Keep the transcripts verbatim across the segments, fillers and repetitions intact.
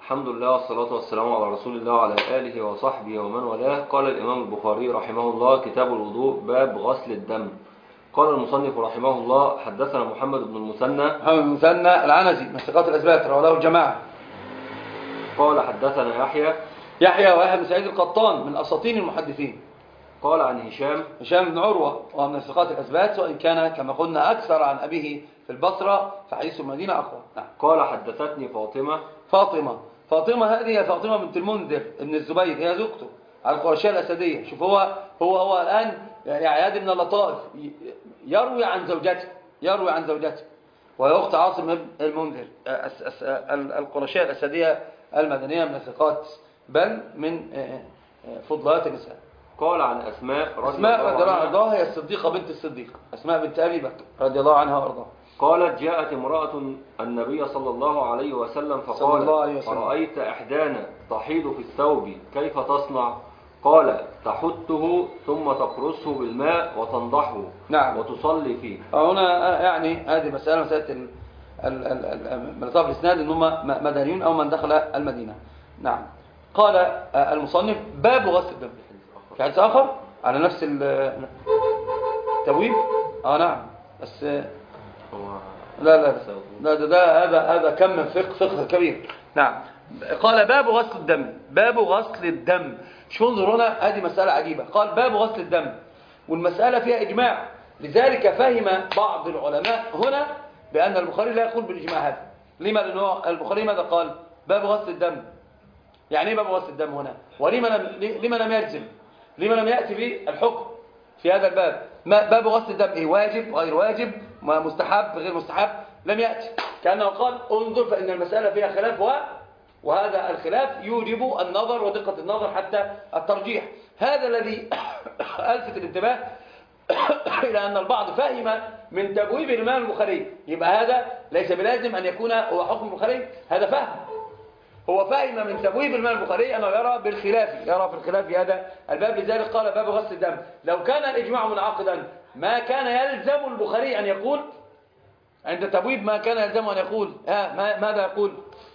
الحمد لله والصلاة والسلام على رسول الله وعلى آله وصحبه ومن والاه. قال الإمام البخاري رحمه الله: كتاب الوضوء، باب غسل الدم. قال المصنف رحمه الله: حدثنا محمد بن المثنى محمد بن المثنى العنزي من ثقات الأثبات، رواه له الجماعة. قال حدثنا يحيى يحيى ويحيى بن سعيد القطان من أساطين المحدثين. قال عن هشام هشام بن عروة وهو من ثقات الأثبات، وإن كان كما قلنا أكثر عن أبيه في البصرة، فحديث المدينة أقوى. نعم. قال حدثتني فاطمة فاطمة فاطمة هذه فاطمة بنت المنذر ابن الزبير، هي زوجته على القرشية الأسدية. شوف هو هو هو الآن يعني هذه من اللطائف، يروي عن زوجته يروي عن زوجته وهي أخت عاصم بن المنذر القرشية الأسدية المدنية من الثقات، بل من فضلات النساء. قال عن أسماء رضي أسماء الله رضي الله عنها، عنها هي الصديقة بنت الصديق، أسماء بنت أبي بكر رضي الله عنها وأرضاها. قالت: جاءت امرأة النبي صلى الله عليه وسلم صلى الله عليه فقالت: وسلم. أرأيت إحدانا تحيض في الثوب كيف تصنع؟ قال: تحته ثم تقرصه بالماء وتنضحه نعم. وتصلي فيه. هنا يعني هذه مسألة مسألة من طرف الإسناد إن هم مدنيون أو من دخل المدينة. نعم. قال المصنف: باب غسل الدم. في حديث آخر على نفس التبويب. آه نعم، بس لا لا لا ده, ده هذا هذا كم من فقه فقه كبير. نعم. قال: باب غسل الدم. باب غسل الدم. شو انظر هنا، هذه مسألة عجيبة. قال: باب غسل الدم، والمسألة فيها إجماع، لذلك فهم بعض العلماء هنا بأن البخاري لا يقول بالإجماع هذا. لما؟ لأنه البخاري ماذا قال؟ باب غسل الدم. يعني ايه باب غسل الدم هنا؟ ولما لم لما لم يلزم لما لم يأتي بالحكم في هذا الباب؟ باب غسل الدم إيه؟ واجب غير واجب، مستحب غير مستحب؟ لم يأتي، كأنه قال: انظر فإن المسألة فيها خلاف، و... وهذا الخلاف يوجب النظر ودقة النظر حتى الترجيح. هذا الذي ألفت الانتباه إلى أن البعض فهم من تبويب الإمام البخاري، يبقى هذا ليس بلازم أن يكون هو حكم البخاري، هذا فهم. هو فهم من تبويب الإمام البخاري أنه يرى بالخلاف، يرى في الخلاف في هذا الباب، لذلك قال: باب غسل الدم. لو كان الإجماع منعقدا ما كان يلزم البخاري أن يقول عند تبويب، ما كان يلزم أن يقول ها ما ماذا يقول؟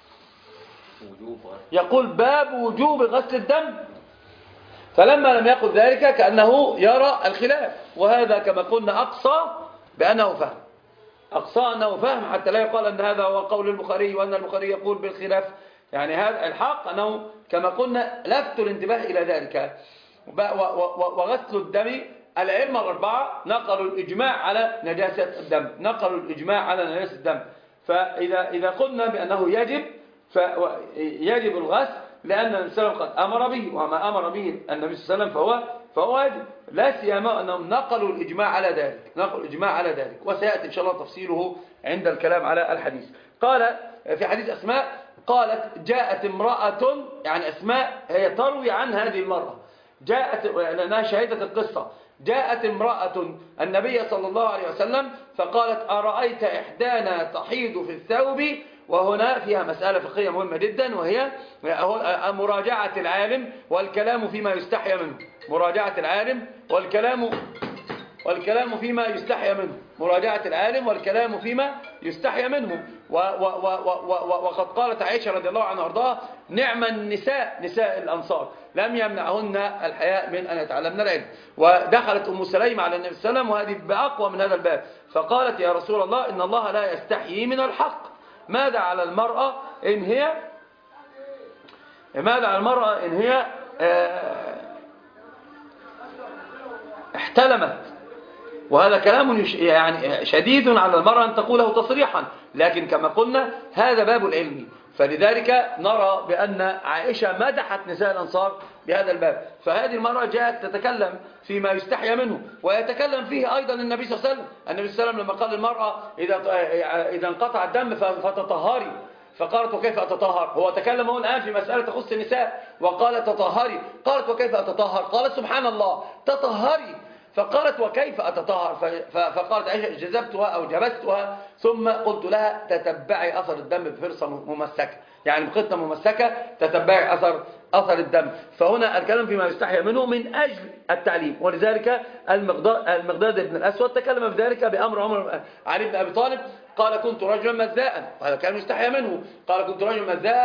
يقول: باب وجوب غسل الدم. فلما لم يقل ذلك كأنه يرى الخلاف، وهذا كما قلنا أقصى بأنه فهم، أقصى أنه فهم، حتى لا يقال أن هذا هو قول البخاري وأن البخاري يقول بالخلاف. يعني هذا الحق أنه كما قلنا لفت الانتباه إلى ذلك. وغسل الدم، الأئمة الأربعة نقلوا الإجماع على نجاسة الدم، نقلوا الإجماع على نجاسة الدم. فإذا إذا قلنا بأنه يجب فيجب الغسل، لأن النبي صلى الله عليه وسلم قد أمر به، وما أمر به النبي صلى الله عليه وسلم فهو فهو واجب، لا سيما أنهم نقلوا الإجماع على ذلك، نقلوا الإجماع على ذلك، وسيأتي إن شاء الله تفصيله عند الكلام على الحديث. قال في حديث أسماء، قالت: جاءت امرأة، يعني أسماء هي تروي عن هذه المرأة، جاءت لأنها شهدت القصة. جاءت امرأة النبي صلى الله عليه وسلم فقالت: أرأيت إحدانا تحيض في الثوب. وهنا فيها مسألة فقهية مهمة جدا، وهي مراجعة العالم والكلام فيما يستحيا منه. مراجعة العالم والكلام والكلام فيما يستحيا منه. مراجعة العالم والكلام فيما يستحيا منه. و و و و وقد قالت عائشة رضي الله عنها وارضاها: نعم النساء، نساء الأنصار، لم يمنعهن الحياء من أن يتعلمن العلم. ودخلت أم سليم على النبي صلى الله عليه وسلم، وهذه بأقوى من هذا الباب، فقالت: يا رسول الله، إن الله لا يستحيي من الحق. ماذا على المرأة إن هي ماذا على المرأة إن هي احتلمت؟ وهذا كلام يعني شديد على المرأة أن تقوله تصريحا، لكن كما قلنا هذا باب العلم، فلذلك نرى بأن عائشة مدحت نساء الأنصار بهذا الباب. فهذه المرأة جاءت تتكلم فيما يستحيا منه، ويتكلم فيه أيضا النبي صلى الله عليه وسلم. النبي صلى الله عليه وسلم لما قال للمرأة: إذا إذا انقطع الدم فتطهري، فقالت: وكيف أتطهر؟ هو تكلم هو الآن في مسألة تخص النساء، وقال: تطهري. قالت: وكيف أتطهر؟ قالت: سبحان الله، تطهري. فقالت: وكيف أتطهر؟ فقالت عائشة: جذبتها أو جبستها، ثم قلت لها: تتبعي أثر الدم بفرصة ممسكة، يعني بقطة ممسكة تتبعي أثر أثر الدم. فهنا الكلام فيما يستحيا منه من أجل التعليم، ولذلك المقداد بن الأسود تكلم بذلك بأمر عمر علي بن أبي طالب، قال: كنت رجلا مذاء، هذا كان يستحيا منه، قال: كنت رجلا مذاء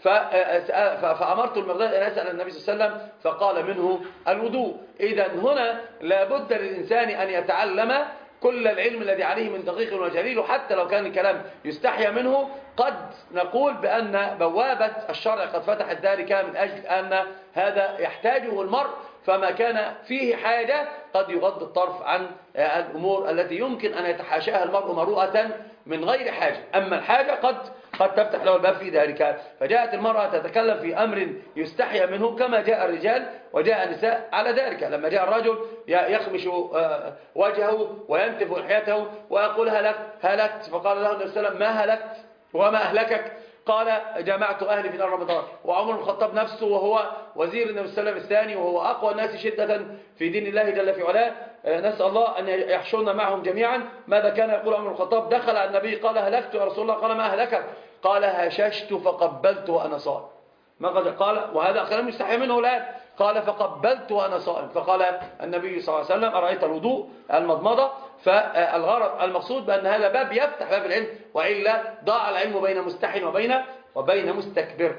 فأمرت المقداد أن يسأل النبي صلى الله عليه وسلم فقال منه الوضوء. إذا هنا لابد للإنسان أن يتعلم كل العلم الذي عليه من دقيق وجليل، وحتى لو كان الكلام يستحيا منه قد نقول بأن بوابة الشرع قد فتحت ذلك من أجل أن هذا يحتاجه المرء، فما كان فيه حاجة قد يغض الطرف عن الأمور التي يمكن أن يتحاشاها المرء مروءة من غير حاجة. أما الحاجة قد قد تفتح له الباب في ذلك. فجاءت المرأة تتكلم في أمر يستحيا منه كما جاء الرجال وجاء النساء على ذلك. لما جاء الرجل يخمش وجهه وينتف لحيته ويقول هلكت هلكت، فقال له النبي صلى الله عليه وسلم ما هلكت وما أهلكك؟ قال جمعت أهلي في نار رمضان. وعمر بن الخطاب نفسه وهو وزير النبي صلى الله عليه وسلم الثاني وهو أقوى الناس شدة في دين الله جل في علاه، نسأل الله أن يحشرنا معهم جميعا. ماذا كان يقول عمر بن الخطاب؟ دخل على النبي قال هلكت يا رسول الله، قال ما أهلكك؟ قال هششت فقبلت وأنا صائم. ما قد قال، وهذا كلام يستحي منه الآن، قال فقبلت وأنا صائم. فقال النبي صلى الله عليه وسلم أرأيت الوضوء المضمضة؟ فالغرض المقصود بأن هذا باب يفتح باب العلم، وإلا ضاع العلم بين مستحي وبين وبين مستكبر.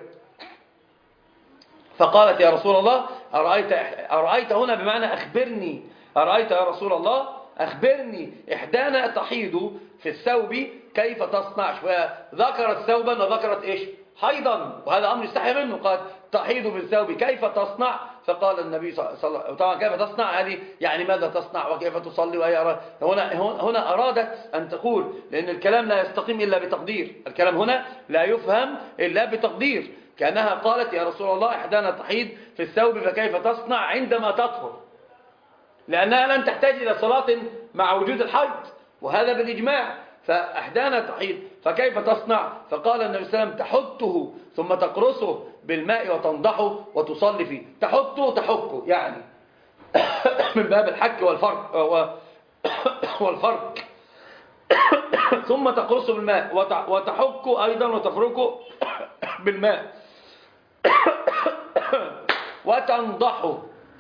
فقالت يا رسول الله أرأيت, أرأيت هنا بمعنى أخبرني، أرأيت يا رسول الله أخبرني إحدانا تحيض في الثوب كيف تصنع؟ وذكرت ثوبا وذكرت إيش؟ حيضا، وهذا أمر يستحي منه. قال تحيض في الثوب كيف تصنع؟ فقال النبي صلى الله عليه وسلم طبعا كيف تصنع هذه يعني ماذا تصنع وكيف تصلي؟ وهي هنا هنا أرادت أن تقول، لأن الكلام لا يستقيم إلا بتقدير، الكلام هنا لا يفهم إلا بتقدير، كأنها قالت يا رسول الله إحدانا تحيض في الثوب فكيف تصنع عندما تطهر، لأنها لن تحتاج إلى صلاة مع وجود الحيض، وهذا بالإجماع. فأحدانا تحيض فكيف تصنع؟ فقال النبي صلى الله عليه وسلم تحته ثم تقرصه بالماء وتنضحه وتصلي فيه. تحته تحكه يعني من باب الحك والفرق والفرق ثم تقرصه بالماء وتحكه أيضا وتفركه بالماء وتنضحه.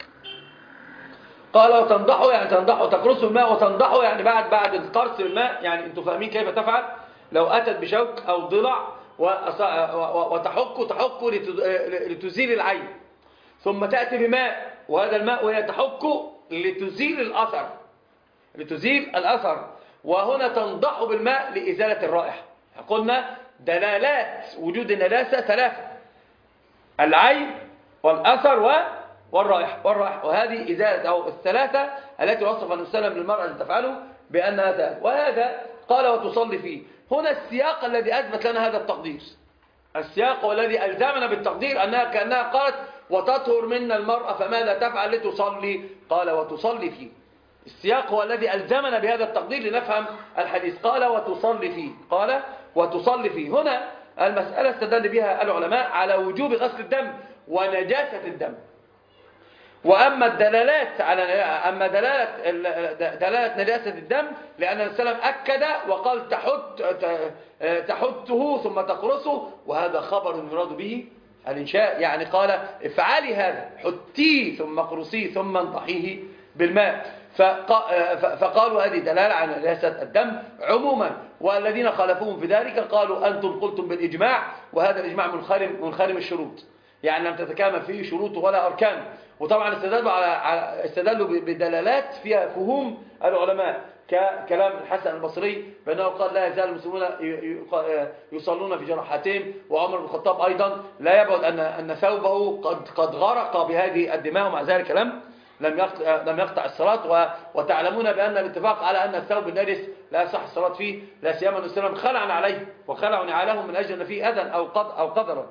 قال وتنضحه يعني تنضحه تقرصه الماء وتنضحه يعني بعد بعد القرص الماء، يعني انتم فاهمين كيف تفعل؟ لو أتت بشوك أو ضلع وتحكه تحكه لتزيل العين، ثم تأتي بماء وهذا الماء وهي تحكه لتزيل الأثر لتزيل الأثر وهنا تنضحه بالماء لإزالة الرائحة. قلنا دلالات وجود النجاسة ثلاثة: العين والأثر والرائحة والرائحة وهذه إزالة أو الثلاثة التي وصف النبي صلى الله عليه وسلم للمرأة أن تفعله بأنها ثلاثة. وهذا قال وتصلي فيه. هنا السياق الذي أثبت لنا هذا التقدير، السياق والذي ألزمنا بالتقدير أنها كأنها قالت وتطهر منا المرأة فماذا تفعل لتصلي؟ قال وتصلي فيه. السياق هو الذي ألزمنا بهذا التقدير لنفهم الحديث. قال وتصلي فيه، قال وتصلي فيه. هنا المسألة استدل بها العلماء على وجوب غسل الدم ونجاسة الدم. وأما الدلالات على أما دلالة دلالة نجاسة الدم لأن النبي صلى الله عليه وسلم أكد وقال تحت تحته ثم تقرصه، وهذا خبر يراد به الإنشاء، يعني قال افعلي هذا، حتيه ثم اقرصيه ثم انضحيه بالماء. فقالوا هذه دلالة على نجاسة الدم عموما، والذين خالفوهم في ذلك قالوا أنتم قلتم بالإجماع، وهذا الإجماع منخرم منخرم الشروط، يعني لم تتكامل فيه شروط ولا أركان. وطبعا استدلوا على استدلوا بدلالات فيها فهوم العلماء ككلام الحسن البصري بأنه قال لا يزال المسلمون يصلون في جراحاتهم، وعمر بن الخطاب أيضا لا يبعد أن أن ثوبه قد قد غرق بهذه الدماء ومع ذلك لم لم يقطع لم يقطع الصلاة. وتعلمون بأن الاتفاق على أن الثوب النجس لا يصح الصلاة فيه، لا سيما أن السلام خلعنا عليه وخلعوا نعالهم من أجل أن فيه أذى أو قد أو قدرا.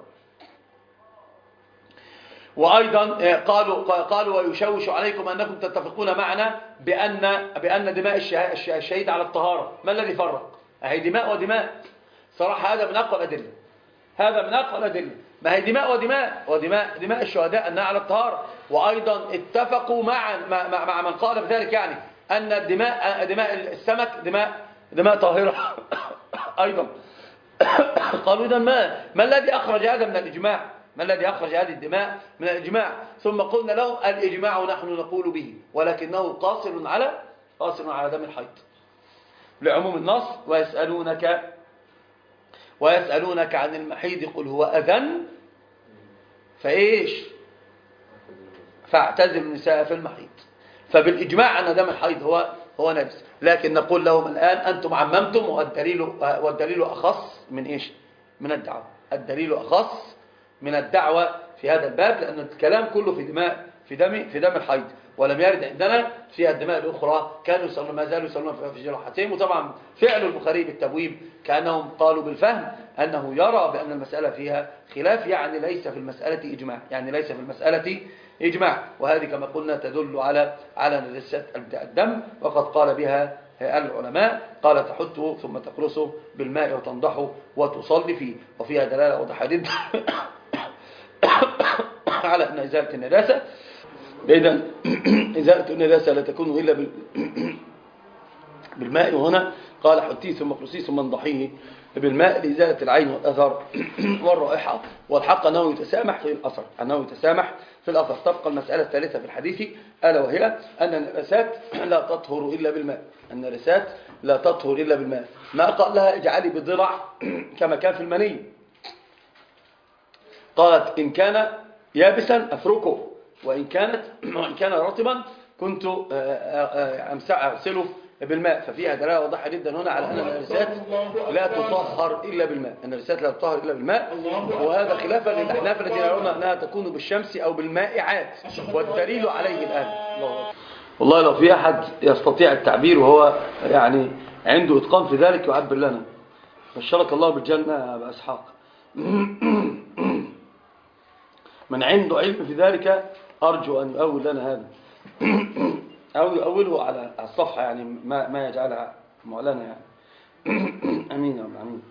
وأيضا قالوا قالوا ويشوش عليكم أنكم تتفقون معنا بأن بأن دماء الشهيد على الطهارة. ما الذي فرق؟ هي دماء ودماء، صراحة هذا من أقوى الأدلة، هذا من أقوى الأدلة. ما هي دماء ودماء ودماء دماء الشهداء أنها على الطهارة. وأيضا اتفقوا مع مع, مع من قال بذلك، يعني أن الدماء دماء السمك دماء دماء طاهرة أيضا. قالوا إذا ما ما الذي أخرج هذا من الإجماع؟ ما الذي أخرج هذه الدماء من الإجماع؟ ثم قلنا لهم الإجماع نحن نقول به، ولكنه قاصر على قاصر على دم الحيض لعموم النص. ويسألونك ويسألونك عن المحيض قل هو أذى فإيش فاعتزل النساء في المحيض. فبالإجماع أن دم الحيض هو هو نجس، لكن نقول لهم الآن أنتم عممتم، والدليل والدليل أخص من إيش؟ من الدعوة. الدليل أخص من الدعوة في هذا الباب، لأن الكلام كله في دماء في دم في دم الحيض، ولم يرد عندنا في الدماء الأخرى كانوا يصلون ما زالوا يصلون في جراحتهم. وطبعا فعل البخاري بالتبويب كأنهم قالوا بالفهم أنه يرى بأن المسألة فيها خلاف، يعني ليس في المسألة إجماع، يعني ليس في المسألة إجماع. وهذه كما قلنا تدل على على نجاسة الدم، وقد قال بها العلماء، قال تحته ثم تقرصه بالماء وتنضحه وتصلي فيه، وفيها دلالة واضحة جدا على أن إزالة النجاسة إذن إزالة النجاسة لا تكون إلا بالماء. وهنا قال حتيه ثم اقرصيه ثم انضحيه بالماء لإزالة العين والأثر والرائحة. والحق أنه يتسامح في الأثر، أنه يتسامح في الأثر. تبقى المسألة الثالثة في الحديث ألا وهي أن النجاسات لا تطهر إلا بالماء، أن النجاسات لا تطهر إلا بالماء. ما قال لها اجعلي بضلع كما كان في المني، قالت إن كان يابسا أفركه، وإن كانت وإن كان رطبا كنت أغسله بالماء. ففيها دلالة واضحة جدا هنا على أن النجاسات لا تطهر إلا بالماء، أن النجاسات لا تطهر إلا بالماء. وهذا خلافا للأحناف الذين يرون أنها تكون بالشمس أو بالمائعات، والدليل عليه الآن. والله لو في أحد يستطيع التعبير وهو يعني عنده إتقان في ذلك يعبر لنا. بشرك الله بالجنة يا أبا إسحاق. من عنده علم في ذلك أرجو أن يؤول لنا هذا أو يؤوله على الصفحة، يعني ما ما يجعلها معلنة يعني. أمين يا رب العالمين.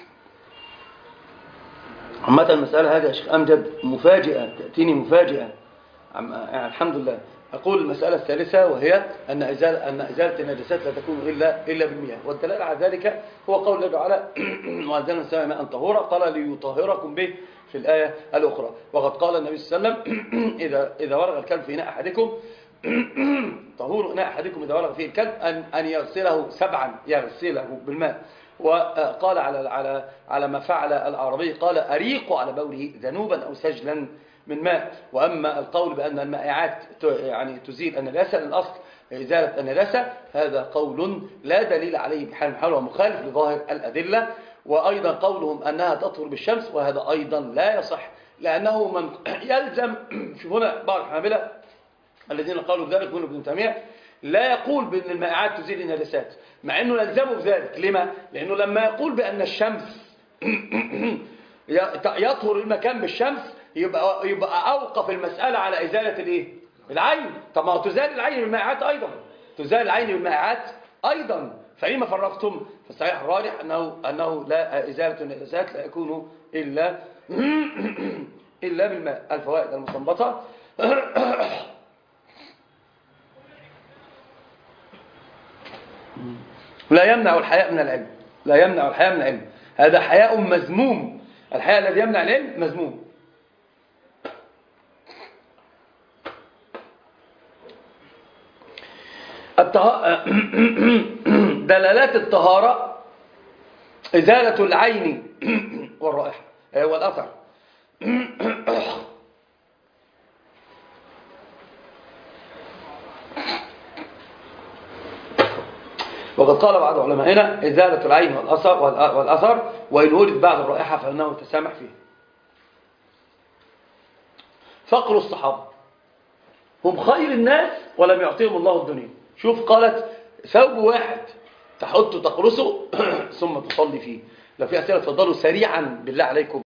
عامة المسألة هذه يا شيخ أمجد مفاجئة، تأتيني مفاجئة يعني. الحمد لله. أقول المسألة الثالثة وهي أن إزالة أن إزالة النجاسات لا تكون إلا إلا بالمياه، والدلالة على ذلك هو قول الله تعالى وأنزلنا السماء ماء طهورا، قال ليطهركم به في الآية الأخرى. وقد قال النبي صلى الله عليه وسلم إذا إذا ورغ الكلب في إناء أحدكم طهور إناء أحدكم إذا ورغ فيه الكلب أن أن يغسله سبعا، يغسله بالماء. وقال على على على ما فعل الأعرابي، قال أريق على بوله ذنوبا أو سجلا من ماء. وأما القول بأن المائعات يعني تزيل النجاسة، الأصل إزالة النجاسة، هذا قول لا دليل عليه بحال من حال ومخالف لظاهر الأدلة. وأيضا قولهم أنها تطهر بالشمس، وهذا أيضا لا يصح، لأنه من يلزم شوف هنا بعض الحنابلة الذين قالوا ذلك من ابن تيمية لا يقول بأن المائعات تزيل النجاسات، مع أنه يلزمه بذلك. لما؟ لأنه لما يقول بأن الشمس يطهر المكان بالشمس يبقى يبقى أوقف المسألة على إزالة الإيه؟ العين. طب ما هو تزال العين بالمائعات أيضا، تزال العين بالمائعات أيضا، فلما فرقتم؟ فالصحيح الراجح أنه أنه لا إزالة النجاسات لا يكون إلا إلا بالماء. الفوائد المستنبطة لا يمنع الحياء من العلم، لا يمنع الحياء من العلم، هذا حياء مذموم. الحياء الذي يمنع العلم مذموم. الطه... دلالات الطهارة إزالة العين والرائحة والأثر. وقد قال بعض علمائنا إزالة العين والأثر والأثر وإن وجد بعض الرائحة فإنه تسامح فيه. فقر الصحابة هم خير الناس ولم يعطيهم الله الدنيا. شوف قالت ثوب واحد تحط تقرصه ثم تصلي فيه. لو في أسئلة تفضلوا سريعا بالله عليكم.